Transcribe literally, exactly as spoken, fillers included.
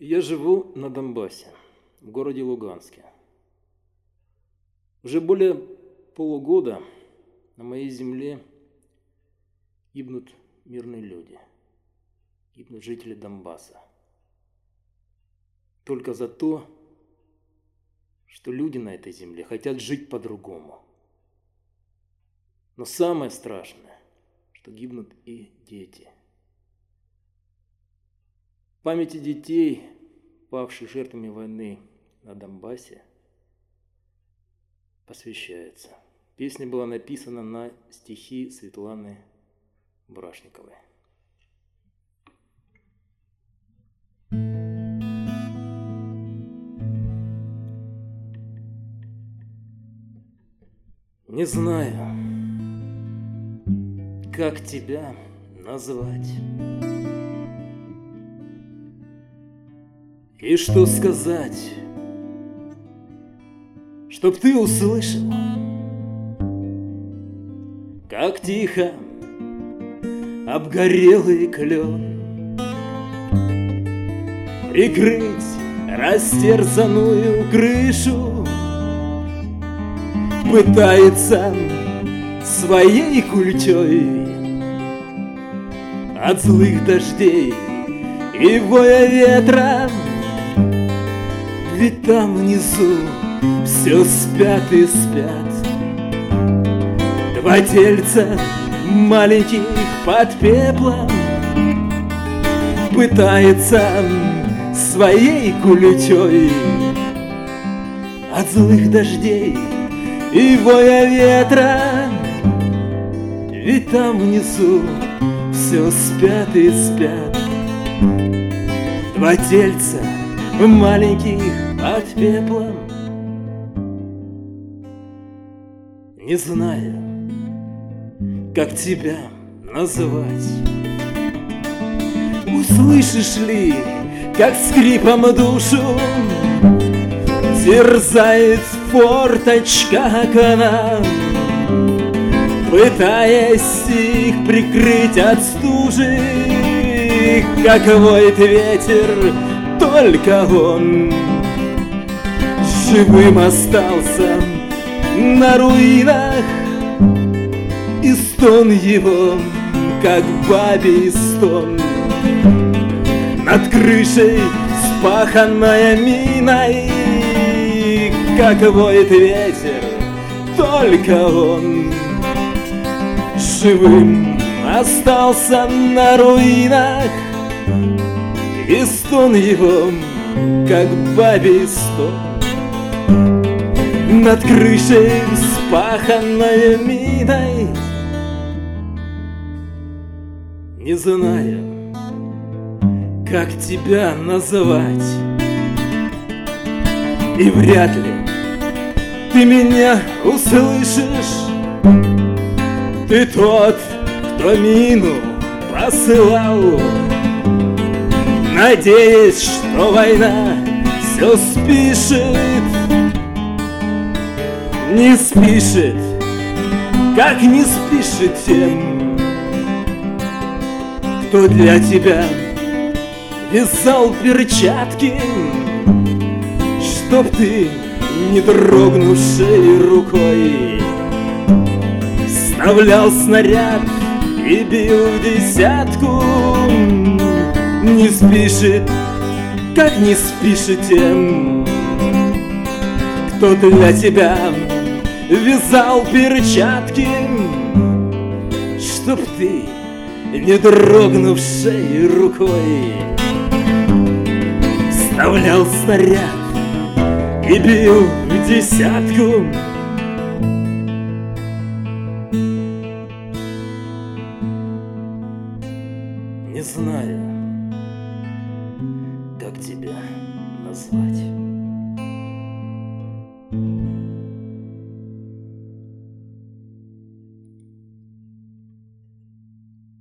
Я живу на Донбассе, в городе Луганске. Уже более полугода на моей земле гибнут мирные люди, гибнут жители Донбасса. Только за то, что люди на этой земле хотят жить по-другому. Но самое страшное, что гибнут и дети. В памяти детей, павших жертвами войны на Донбассе, посвящается. Песня была написана на стихи Светланы Брашниковой. Не знаю, как тебя назвать и что сказать, чтоб ты услышал, как тихо обгорелый клен прикрыть растерзанную крышу пытается своей культей от злых дождей и воя ветра. Ведь там внизу все спят и спят два тельца маленьких под пеплом пытается своей культей от злых дождей и воя ветра. Ведь там внизу все спят и спят два тельца маленьких под пеплом. Не знаю, как тебя назвать. Услышишь ли, как скрипом душу терзает форточка окна, пытаясь их прикрыть от стужи, как воет ветер, только он живым остался на руинах, и стон его, как бабий стон, над крышей спаханная миной, как воет ветер, только он живым остался на руинах, и стон его, как бабий стон, над крышей спаханная миной. Не знаю, как тебя называть, и вряд ли ты меня услышишь. Ты тот, кто мину посылал, надеясь, что война все спишет. Не спишет, как не спишет тем, кто для тебя вязал перчатки, чтоб ты, не дрогнувшей рукой, вставлял снаряд и бил в десятку. Не спишет, как не спишет тем, кто для тебя вязал перчатки, чтоб ты, не дрогнувшей рукой, вставлял снаряд и бил в десятку. Не знаю, как тебя назвать.